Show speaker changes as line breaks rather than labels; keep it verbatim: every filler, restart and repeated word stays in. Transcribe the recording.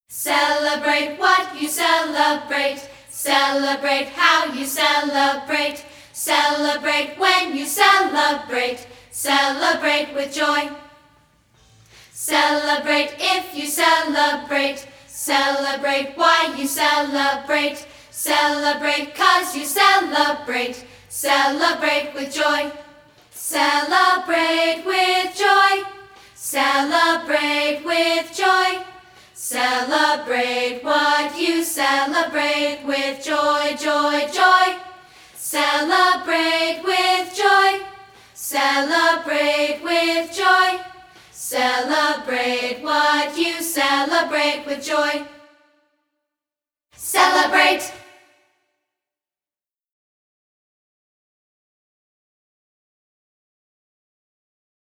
Celebrate what you celebrate. Celebrate how you celebrate. Celebrate when you celebrate. Celebrate with joy. Celebrate if you celebrate. Celebrate why you celebrate. Celebrate 'cause you celebrate. Celebrate with joy. Celebrate with joy. Celebrate with joy. Celebrate what you celebrate with joy, joy, joy. Celebrate with joy. Celebrate with joy. Celebrate what you celebrate with joy. Celebrate.